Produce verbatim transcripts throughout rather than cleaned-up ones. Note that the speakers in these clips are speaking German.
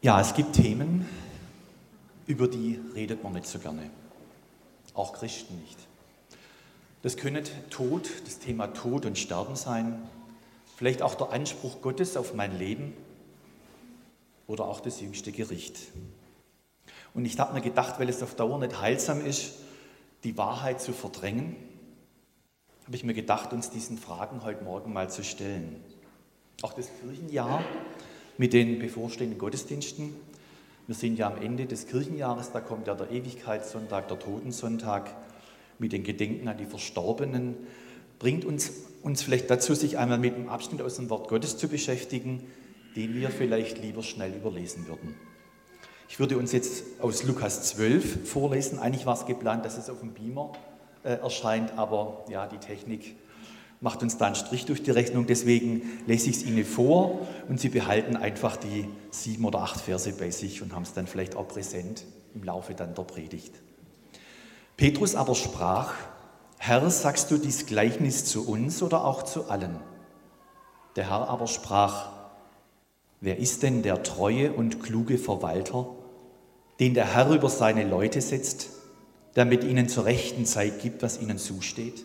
Ja, es gibt Themen, über die redet man nicht so gerne. Auch Christen nicht. Das können Tod, das Thema Tod und Sterben sein, vielleicht auch der Anspruch Gottes auf mein Leben oder auch das jüngste Gericht. Und ich habe mir gedacht, weil es auf Dauer nicht heilsam ist, die Wahrheit zu verdrängen, habe ich mir gedacht, uns diesen Fragen heute Morgen mal zu stellen. Auch das Kirchenjahr mit den bevorstehenden Gottesdiensten. Wir sind ja am Ende des Kirchenjahres, da kommt ja der Ewigkeitssonntag, der Totensonntag mit den Gedenken an die Verstorbenen, bringt uns, uns vielleicht dazu, sich einmal mit einem Abschnitt aus dem Wort Gottes zu beschäftigen, den wir vielleicht lieber schnell überlesen würden. Ich würde uns jetzt aus Lukas zwölf vorlesen. Eigentlich war es geplant, dass es auf dem Beamer äh, erscheint, aber ja, die Technik macht uns da einen Strich durch die Rechnung. Deswegen lese ich es Ihnen vor und Sie behalten einfach die sieben oder acht Verse bei sich und haben es dann vielleicht auch präsent im Laufe dann der Predigt. Petrus aber sprach: Herr, sagst du dies Gleichnis zu uns oder auch zu allen? Der Herr aber sprach: Wer ist denn der treue und kluge Verwalter, den der Herr über seine Leute setzt, der mit ihnen zur rechten Zeit gibt, was ihnen zusteht?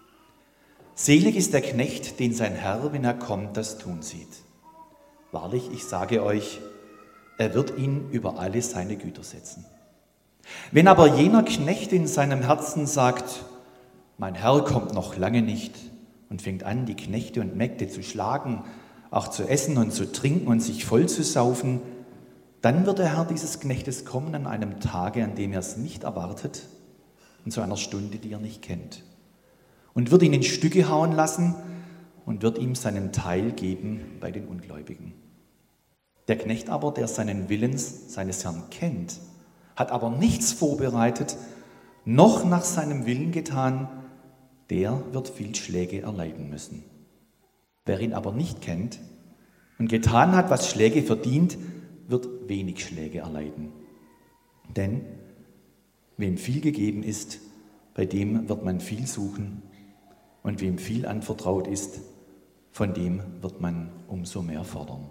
Selig ist der Knecht, den sein Herr, wenn er kommt, das tun sieht. Wahrlich, ich sage euch, er wird ihn über alle seine Güter setzen. Wenn aber jener Knecht in seinem Herzen sagt: Mein Herr kommt noch lange nicht, und fängt an, die Knechte und Mägde zu schlagen, auch zu essen und zu trinken und sich voll zu saufen, dann wird der Herr dieses Knechtes kommen an einem Tage, an dem er es nicht erwartet und zu einer Stunde, die er nicht kennt, und wird ihn in Stücke hauen lassen und wird ihm seinen Teil geben bei den Ungläubigen. Der Knecht aber, der seinen Willen seines Herrn kennt, hat aber nichts vorbereitet, noch nach seinem Willen getan, der wird viel Schläge erleiden müssen. Wer ihn aber nicht kennt und getan hat, was Schläge verdient, wird wenig Schläge erleiden. Denn wem viel gegeben ist, bei dem wird man viel suchen, und wem viel anvertraut ist, von dem wird man umso mehr fordern.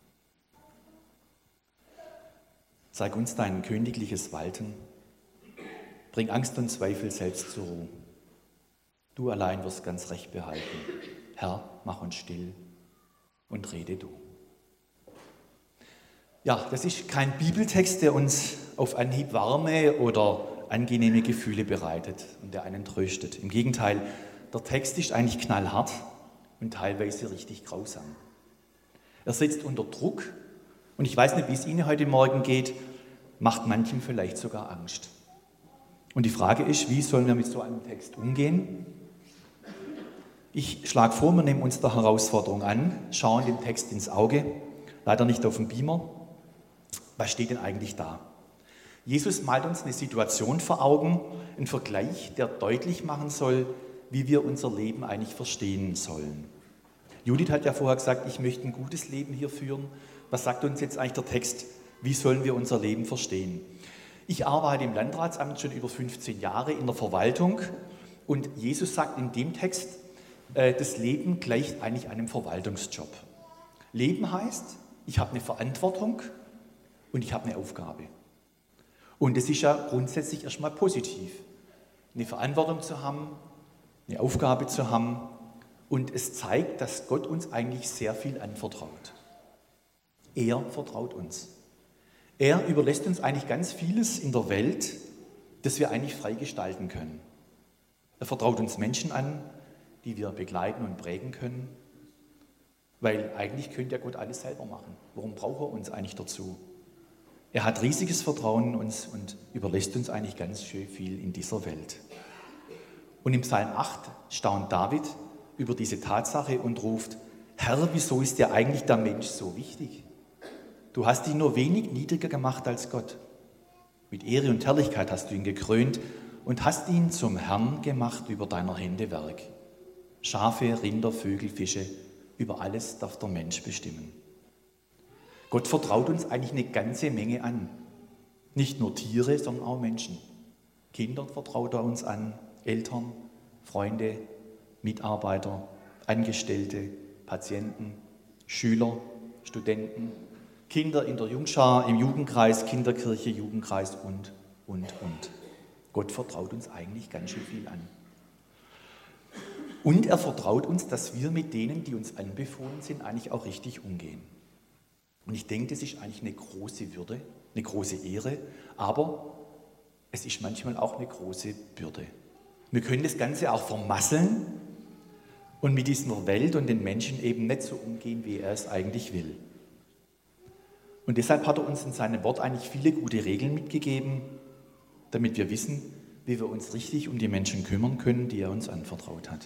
Zeig uns dein königliches Walten, bring Angst und Zweifel selbst zur Ruhe. Du allein wirst ganz recht behalten. Herr, mach uns still und rede du. Ja, das ist kein Bibeltext, der uns auf Anhieb warme oder angenehme Gefühle bereitet und der einen tröstet. Im Gegenteil, der Text ist eigentlich knallhart und teilweise richtig grausam. Er setzt unter Druck und ich weiß nicht, wie es Ihnen heute Morgen geht, macht manchem vielleicht sogar Angst. Und die Frage ist, wie sollen wir mit so einem Text umgehen? Ich schlage vor, wir nehmen uns der Herausforderung an, schauen dem Text ins Auge, leider nicht auf dem Beamer. Was steht denn eigentlich da? Jesus malt uns eine Situation vor Augen, einen Vergleich, der deutlich machen soll, wie wir unser Leben eigentlich verstehen sollen. Judith hat ja vorher gesagt, ich möchte ein gutes Leben hier führen. Was sagt uns jetzt eigentlich der Text? Wie sollen wir unser Leben verstehen? Ich arbeite im Landratsamt schon über fünfzehn Jahre in der Verwaltung und Jesus sagt in dem Text, das Leben gleicht eigentlich einem Verwaltungsjob. Leben heißt, ich habe eine Verantwortung und ich habe eine Aufgabe. Und das ist ja grundsätzlich erstmal positiv, eine Verantwortung zu haben, eine Aufgabe zu haben. Und es zeigt, dass Gott uns eigentlich sehr viel anvertraut. Er vertraut uns. Er überlässt uns eigentlich ganz vieles in der Welt, das wir eigentlich frei gestalten können. Er vertraut uns Menschen an, die wir begleiten und prägen können, weil eigentlich könnte ja Gott alles selber machen. Warum braucht er uns eigentlich dazu? Er hat riesiges Vertrauen in uns und überlässt uns eigentlich ganz schön viel in dieser Welt. Und im Psalm acht staunt David über diese Tatsache und ruft: Herr, wieso ist dir eigentlich der Mensch so wichtig? Du hast ihn nur wenig niedriger gemacht als Gott. Mit Ehre und Herrlichkeit hast du ihn gekrönt und hast ihn zum Herrn gemacht über deiner Hände Werk. Schafe, Rinder, Vögel, Fische, über alles darf der Mensch bestimmen. Gott vertraut uns eigentlich eine ganze Menge an. Nicht nur Tiere, sondern auch Menschen. Kinder vertraut er uns an, Eltern, Freunde, Mitarbeiter, Angestellte, Patienten, Schüler, Studenten, Kinder in der Jungschar, im Jugendkreis, Kinderkirche, Jugendkreis und, und, und. Gott vertraut uns eigentlich ganz schön viel an. Und er vertraut uns, dass wir mit denen, die uns anbefohlen sind, eigentlich auch richtig umgehen. Und ich denke, das ist eigentlich eine große Würde, eine große Ehre, aber es ist manchmal auch eine große Bürde. Wir können das Ganze auch vermasseln und mit dieser Welt und den Menschen eben nicht so umgehen, wie er es eigentlich will. Und deshalb hat er uns in seinem Wort eigentlich viele gute Regeln mitgegeben, damit wir wissen, wie wir uns richtig um die Menschen kümmern können, die er uns anvertraut hat.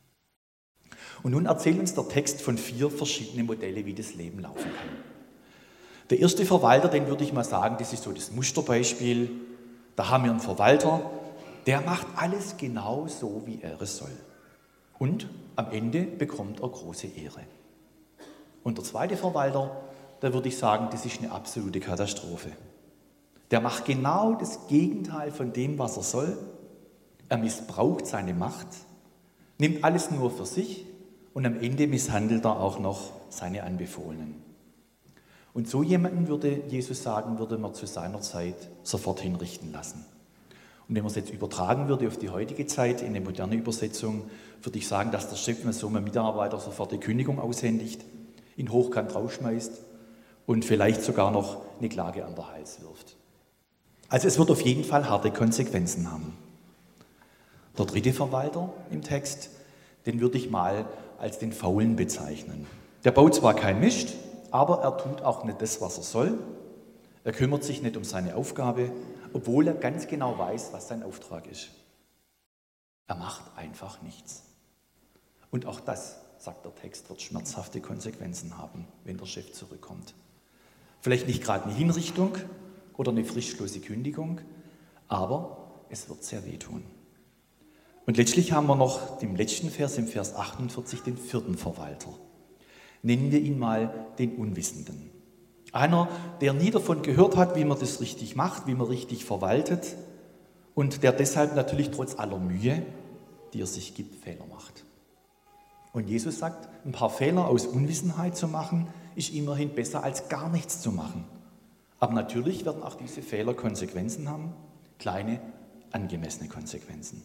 Und nun erzählt uns der Text von vier verschiedenen Modellen, wie das Leben laufen kann. Der erste Verwalter, den würde ich mal sagen, das ist so das Musterbeispiel. Da haben wir einen Verwalter, der macht alles genau so, wie er es soll. Und am Ende bekommt er große Ehre. Und der zweite Verwalter, da würde ich sagen, das ist eine absolute Katastrophe. Der macht genau das Gegenteil von dem, was er soll. Er missbraucht seine Macht, nimmt alles nur für sich und am Ende misshandelt er auch noch seine Anbefohlenen. Und so jemanden, würde Jesus sagen, würde man zu seiner Zeit sofort hinrichten lassen. Und wenn man es jetzt übertragen würde auf die heutige Zeit, in eine moderne Übersetzung, würde ich sagen, dass der Chef mal so einem Mitarbeiter sofort die Kündigung aushändigt, ihn hochkant rausschmeißt und vielleicht sogar noch eine Klage an den Hals wirft. Also es wird auf jeden Fall harte Konsequenzen haben. Der dritte Verwalter im Text, den würde ich mal als den Faulen bezeichnen. Der baut zwar kein Mist, aber er tut auch nicht das, was er soll. Er kümmert sich nicht um seine Aufgabe, obwohl er ganz genau weiß, was sein Auftrag ist. Er macht einfach nichts. Und auch das, sagt der Text, wird schmerzhafte Konsequenzen haben, wenn der Chef zurückkommt. Vielleicht nicht gerade eine Hinrichtung oder eine frischlose Kündigung, aber es wird sehr wehtun. Und letztlich haben wir noch im letzten Vers, im Vers achtundvierzig, den vierten Verwalter. Nennen wir ihn mal den Unwissenden. Einer, der nie davon gehört hat, wie man das richtig macht, wie man richtig verwaltet und der deshalb natürlich trotz aller Mühe, die er sich gibt, Fehler macht. Und Jesus sagt, ein paar Fehler aus Unwissenheit zu machen, ist immerhin besser als gar nichts zu machen. Aber natürlich werden auch diese Fehler Konsequenzen haben, kleine, angemessene Konsequenzen.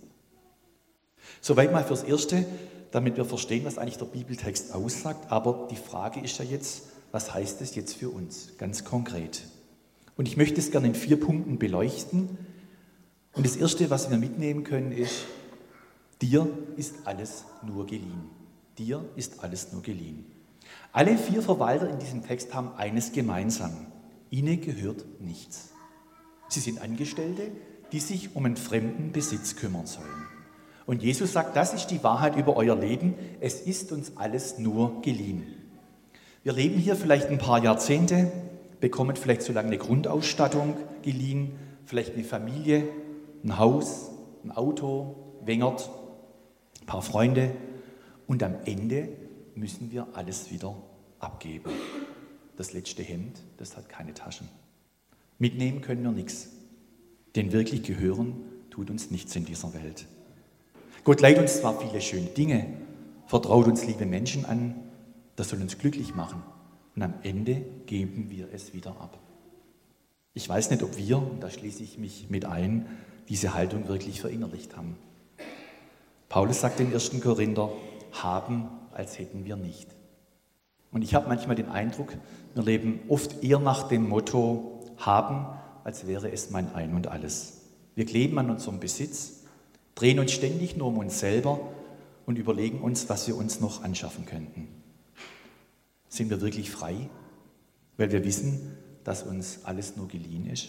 Soweit mal fürs Erste, damit wir verstehen, was eigentlich der Bibeltext aussagt. Aber die Frage ist ja jetzt, was heißt es jetzt für uns, ganz konkret? Und ich möchte es gerne in vier Punkten beleuchten. Und das Erste, was wir mitnehmen können, ist, dir ist alles nur geliehen. Dir ist alles nur geliehen. Alle vier Verwalter in diesem Text haben eines gemeinsam. Ihnen gehört nichts. Sie sind Angestellte, die sich um einen fremden Besitz kümmern sollen. Und Jesus sagt, das ist die Wahrheit über euer Leben. Es ist uns alles nur geliehen. Wir leben hier vielleicht ein paar Jahrzehnte, bekommen vielleicht so lange eine Grundausstattung geliehen, vielleicht eine Familie, ein Haus, ein Auto, Wengert, ein paar Freunde. Und am Ende müssen wir alles wieder abgeben. Das letzte Hemd, das hat keine Taschen. Mitnehmen können wir nichts. Denn wirklich gehören tut uns nichts in dieser Welt. Gott leiht uns zwar viele schöne Dinge, vertraut uns liebe Menschen an, das soll uns glücklich machen. Und am Ende geben wir es wieder ab. Ich weiß nicht, ob wir, und da schließe ich mich mit ein, diese Haltung wirklich verinnerlicht haben. Paulus sagt in ersten Korinther, haben, als hätten wir nicht. Und ich habe manchmal den Eindruck, wir leben oft eher nach dem Motto, haben, als wäre es mein Ein und Alles. Wir kleben an unserem Besitz, drehen uns ständig nur um uns selber und überlegen uns, was wir uns noch anschaffen könnten. Sind wir wirklich frei, weil wir wissen, dass uns alles nur geliehen ist?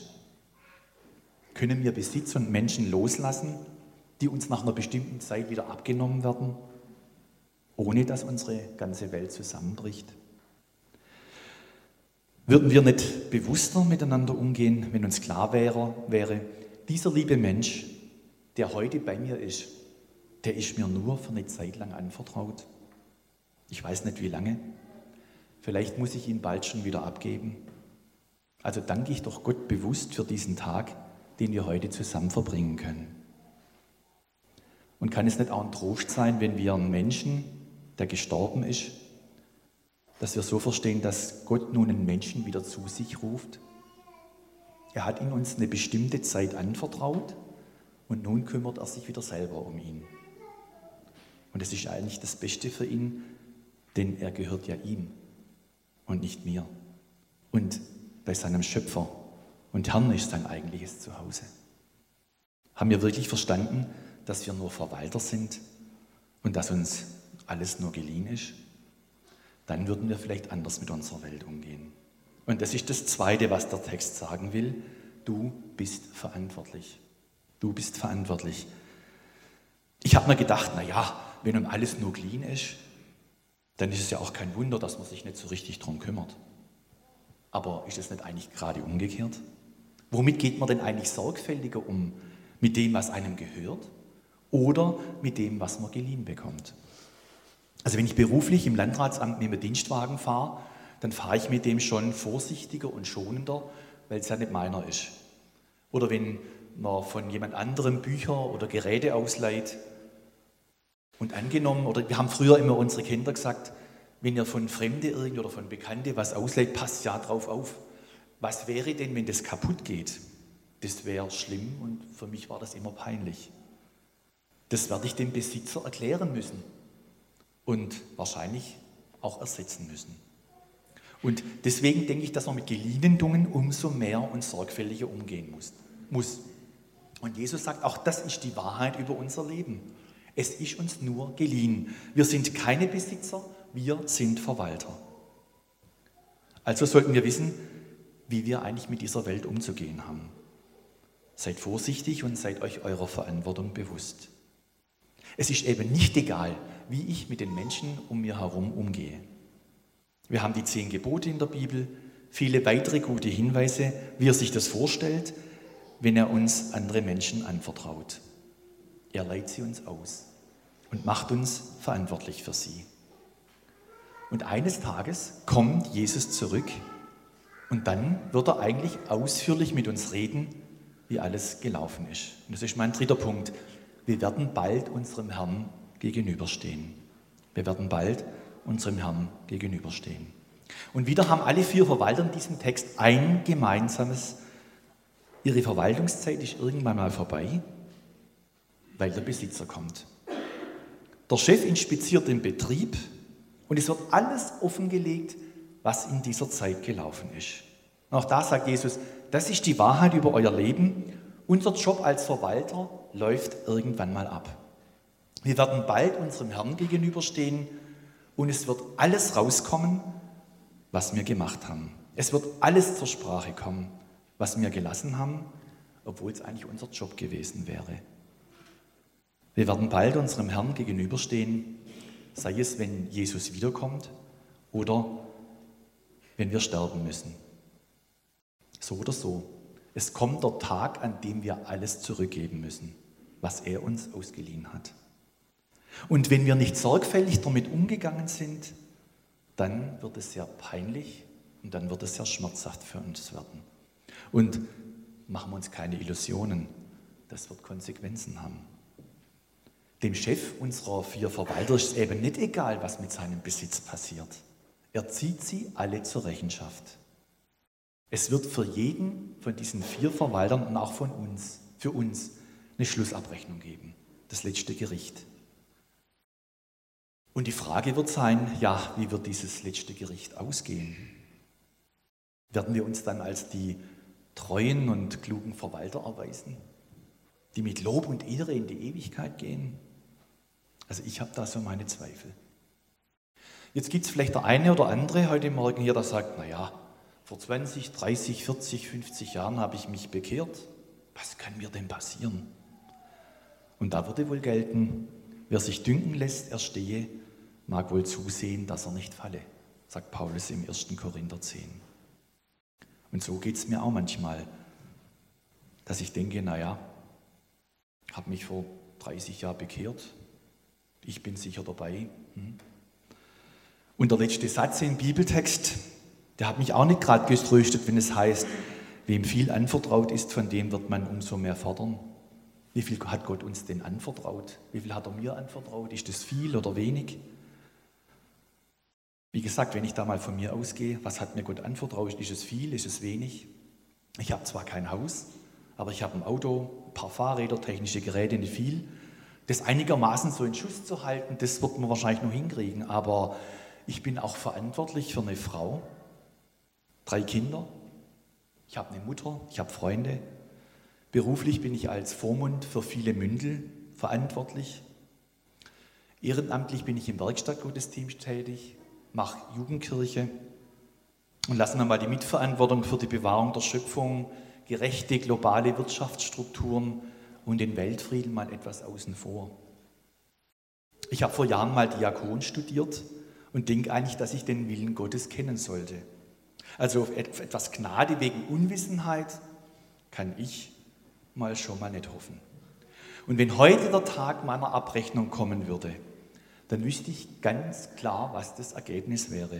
Können wir Besitz und Menschen loslassen, die uns nach einer bestimmten Zeit wieder abgenommen werden, ohne dass unsere ganze Welt zusammenbricht? Würden wir nicht bewusster miteinander umgehen, wenn uns klar wäre, wäre, dieser liebe Mensch, der heute bei mir ist, der ist mir nur für eine Zeit lang anvertraut. Ich weiß nicht wie lange. Vielleicht muss ich ihn bald schon wieder abgeben. Also danke ich doch Gott bewusst für diesen Tag, den wir heute zusammen verbringen können. Und kann es nicht auch ein Trost sein, wenn wir einen Menschen, der gestorben ist, dass wir so verstehen, dass Gott nun einen Menschen wieder zu sich ruft. Er hat ihn uns eine bestimmte Zeit anvertraut und nun kümmert er sich wieder selber um ihn. Und das ist eigentlich das Beste für ihn, denn er gehört ja ihm und nicht mir. Und bei seinem Schöpfer und Herrn ist sein eigentliches Zuhause. Haben wir wirklich verstanden, dass wir nur Verwalter sind und dass uns alles nur geliehen ist? Dann würden wir vielleicht anders mit unserer Welt umgehen. Und das ist das Zweite, was der Text sagen will. Du bist verantwortlich. Du bist verantwortlich. Ich habe mir gedacht, na ja, wenn um alles nur geliehen ist, dann ist es ja auch kein Wunder, dass man sich nicht so richtig drum kümmert. Aber ist es nicht eigentlich gerade umgekehrt? Womit geht man denn eigentlich sorgfältiger um? Mit dem, was einem gehört oder mit dem, was man geliehen bekommt? Also wenn ich beruflich im Landratsamt mit dem Dienstwagen fahre, dann fahre ich mit dem schon vorsichtiger und schonender, weil es ja nicht meiner ist. Oder wenn man von jemand anderem Bücher oder Geräte ausleiht und angenommen, oder wir haben früher immer unsere Kinder gesagt, wenn ihr von Fremde irgendwie oder von Bekannte was ausleiht, passt ja drauf auf. Was wäre denn, wenn das kaputt geht? Das wäre schlimm und für mich war das immer peinlich. Das werde ich dem Besitzer erklären müssen und wahrscheinlich auch ersetzen müssen. Und deswegen denke ich, dass man mit geliehenen Dingen umso mehr und sorgfältiger umgehen muss. muss. Und Jesus sagt, auch das ist die Wahrheit über unser Leben. Es ist uns nur geliehen. Wir sind keine Besitzer, wir sind Verwalter. Also sollten wir wissen, wie wir eigentlich mit dieser Welt umzugehen haben. Seid vorsichtig und seid euch eurer Verantwortung bewusst. Es ist eben nicht egal, wie ich mit den Menschen um mir herum umgehe. Wir haben die zehn Gebote in der Bibel, viele weitere gute Hinweise, wie er sich das vorstellt, wenn er uns andere Menschen anvertraut. Er leiht sie uns aus und macht uns verantwortlich für sie. Und eines Tages kommt Jesus zurück und dann wird er eigentlich ausführlich mit uns reden, wie alles gelaufen ist. Und das ist mein dritter Punkt. Wir werden bald unserem Herrn gegenüberstehen. Wir werden bald unserem Herrn gegenüberstehen. Und wieder haben alle vier Verwalter in diesem Text ein gemeinsames: Ihre Verwaltungszeit ist irgendwann mal vorbei, weil der Besitzer kommt. Der Chef inspiziert den Betrieb und es wird alles offengelegt, was in dieser Zeit gelaufen ist. Und auch da sagt Jesus, das ist die Wahrheit über euer Leben. Unser Job als Verwalter läuft irgendwann mal ab. Wir werden bald unserem Herrn gegenüberstehen und es wird alles rauskommen, was wir gemacht haben. Es wird alles zur Sprache kommen, was wir gelassen haben, obwohl es eigentlich unser Job gewesen wäre. Wir werden bald unserem Herrn gegenüberstehen, sei es, wenn Jesus wiederkommt oder wenn wir sterben müssen. So oder so. Es kommt der Tag, an dem wir alles zurückgeben müssen, was er uns ausgeliehen hat. Und wenn wir nicht sorgfältig damit umgegangen sind, dann wird es sehr peinlich und dann wird es sehr schmerzhaft für uns werden. Und machen wir uns keine Illusionen, das wird Konsequenzen haben. Dem Chef unserer vier Verwalter ist es eben nicht egal, was mit seinem Besitz passiert. Er zieht sie alle zur Rechenschaft. Es wird für jeden von diesen vier Verwaltern und auch von uns, für uns, eine Schlussabrechnung geben, das letzte Gericht. Und die Frage wird sein, ja, wie wird dieses letzte Gericht ausgehen? Werden wir uns dann als die treuen und klugen Verwalter erweisen, die mit Lob und Ehre in die Ewigkeit gehen? Also ich habe da so meine Zweifel. Jetzt gibt es vielleicht der eine oder andere heute Morgen hier, der sagt, naja, vor zwanzig, dreißig, vierzig, fünfzig Jahren habe ich mich bekehrt. Was kann mir denn passieren? Und da würde wohl gelten, wer sich dünken lässt, er stehe, mag wohl zusehen, dass er nicht falle, sagt Paulus im ersten Korinther zehn. Und so geht es mir auch manchmal, dass ich denke, naja, ich habe mich vor dreißig Jahren bekehrt, ich bin sicher dabei. Und der letzte Satz im Bibeltext, der hat mich auch nicht gerade getröstet, wenn es heißt, wem viel anvertraut ist, von dem wird man umso mehr fordern. Wie viel hat Gott uns denn anvertraut? Wie viel hat er mir anvertraut? Ist das viel oder wenig? Wie gesagt, wenn ich da mal von mir ausgehe, was hat mir Gott anvertraut? Ist es viel, ist es wenig? Ich habe zwar kein Haus, aber ich habe ein Auto, ein paar Fahrräder, technische Geräte, nicht viel. Das einigermaßen so in Schuss zu halten, das wird man wahrscheinlich noch hinkriegen. Aber ich bin auch verantwortlich für eine Frau, drei Kinder, ich habe eine Mutter, ich habe Freunde. Beruflich bin ich als Vormund für viele Mündel verantwortlich. Ehrenamtlich bin ich im Werkstattgottesdienst tätig, mache Jugendkirche und lassen wir mal die Mitverantwortung für die Bewahrung der Schöpfung, gerechte globale Wirtschaftsstrukturen und den Weltfrieden mal etwas außen vor. Ich habe vor Jahren mal Diakon studiert und denke eigentlich, dass ich den Willen Gottes kennen sollte. Also auf etwas Gnade wegen Unwissenheit kann ich mal schon mal nicht hoffen. Und wenn heute der Tag meiner Abrechnung kommen würde, dann wüsste ich ganz klar, was das Ergebnis wäre.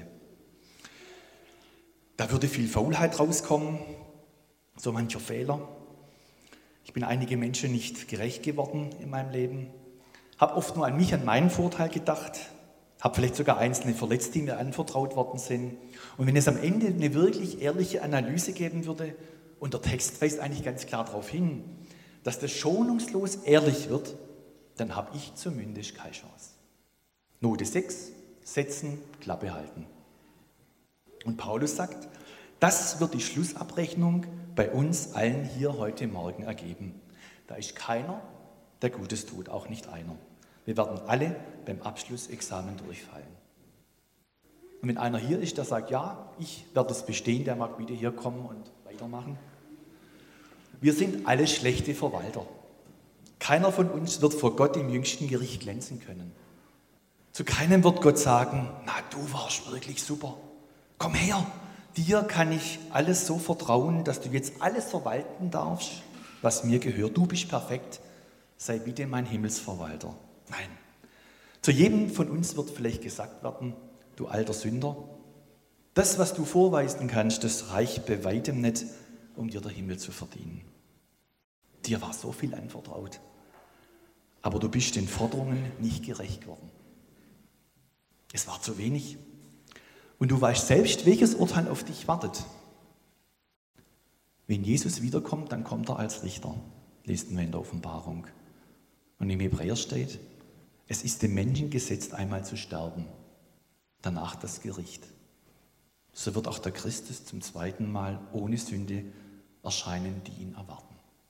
Da würde viel Faulheit rauskommen, so mancher Fehler. Ich bin einige Menschen nicht gerecht geworden in meinem Leben, habe oft nur an mich, an meinen Vorteil gedacht, habe vielleicht sogar Einzelne verletzt, die mir anvertraut worden sind. Und wenn es am Ende eine wirklich ehrliche Analyse geben würde, und der Text weist eigentlich ganz klar darauf hin, dass das schonungslos ehrlich wird, dann habe ich zumindest keine Chance. Note sechs, setzen, Klappe halten. Und Paulus sagt, das wird die Schlussabrechnung bei uns allen hier heute Morgen ergeben. Da ist keiner, der Gutes tut, auch nicht einer. Wir werden alle beim Abschlussexamen durchfallen. Und wenn einer hier ist, der sagt, ja, ich werde es bestehen, der mag wieder hier kommen und weitermachen. Wir sind alle schlechte Verwalter. Keiner von uns wird vor Gott im jüngsten Gericht glänzen können. Zu keinem wird Gott sagen, na, du warst wirklich super. Komm her, dir kann ich alles so vertrauen, dass du jetzt alles verwalten darfst, was mir gehört. Du bist perfekt, sei bitte mein Himmelsverwalter. Nein, zu jedem von uns wird vielleicht gesagt werden, du alter Sünder, das, was du vorweisen kannst, das reicht bei weitem nicht, um dir den Himmel zu verdienen. Dir war so viel anvertraut, aber du bist den Forderungen nicht gerecht geworden. Es war zu wenig. Und du weißt selbst, welches Urteil auf dich wartet. Wenn Jesus wiederkommt, dann kommt er als Richter, lesen wir in der Offenbarung. Und im Hebräer steht, es ist dem Menschen gesetzt, einmal zu sterben, danach das Gericht. So wird auch der Christus zum zweiten Mal ohne Sünde erscheinen, die ihn erwarten.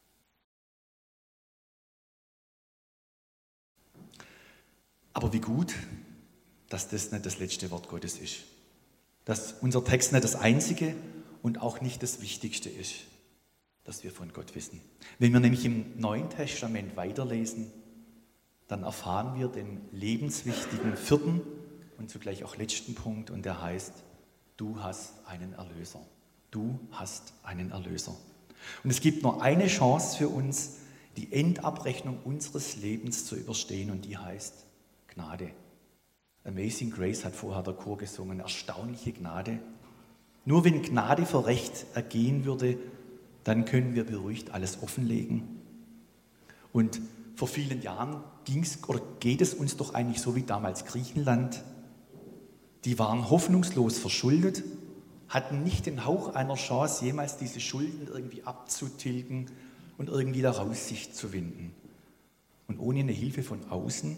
Aber wie gut, dass das nicht das letzte Wort Gottes ist. Dass unser Text nicht das einzige und auch nicht das Wichtigste ist, das wir von Gott wissen. Wenn wir nämlich im Neuen Testament weiterlesen, dann erfahren wir den lebenswichtigen vierten und zugleich auch letzten Punkt, und der heißt, du hast einen Erlöser. Du hast einen Erlöser. Und es gibt nur eine Chance für uns, die Endabrechnung unseres Lebens zu überstehen, und die heißt Gnade. Amazing Grace hat vorher der Chor gesungen, erstaunliche Gnade. Nur wenn Gnade für Recht ergehen würde, dann können wir beruhigt alles offenlegen. Und vor vielen Jahren ging's, oder geht es uns doch eigentlich so wie damals Griechenland. Die waren hoffnungslos verschuldet, hatten nicht den Hauch einer Chance, jemals diese Schulden irgendwie abzutilgen und irgendwie daraus sich zu winden. Und ohne eine Hilfe von außen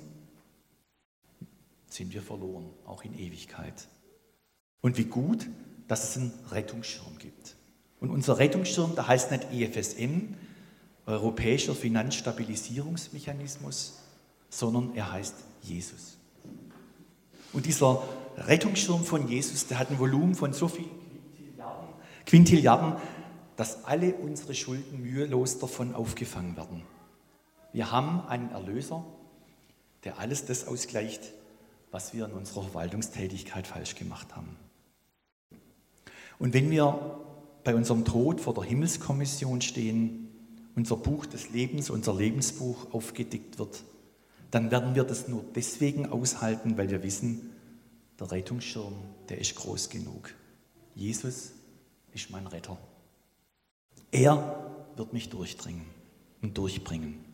sind wir verloren, auch in Ewigkeit. Und wie gut, dass es einen Rettungsschirm gibt. Und unser Rettungsschirm, der heißt nicht E F S M, Europäischer Finanzstabilisierungsmechanismus, sondern er heißt Jesus. Und dieser Rettungsschirm von Jesus, der hat ein Volumen von so vielen Quintilliarden, Quintilliarden, dass alle unsere Schulden mühelos davon aufgefangen werden. Wir haben einen Erlöser, der alles das ausgleicht, was wir in unserer Verwaltungstätigkeit falsch gemacht haben. Und wenn wir bei unserem Tod vor der Himmelskommission stehen, unser Buch des Lebens, unser Lebensbuch aufgedeckt wird, dann werden wir das nur deswegen aushalten, weil wir wissen, der Rettungsschirm, der ist groß genug. Jesus ist mein Retter. Er wird mich durchdringen und durchbringen.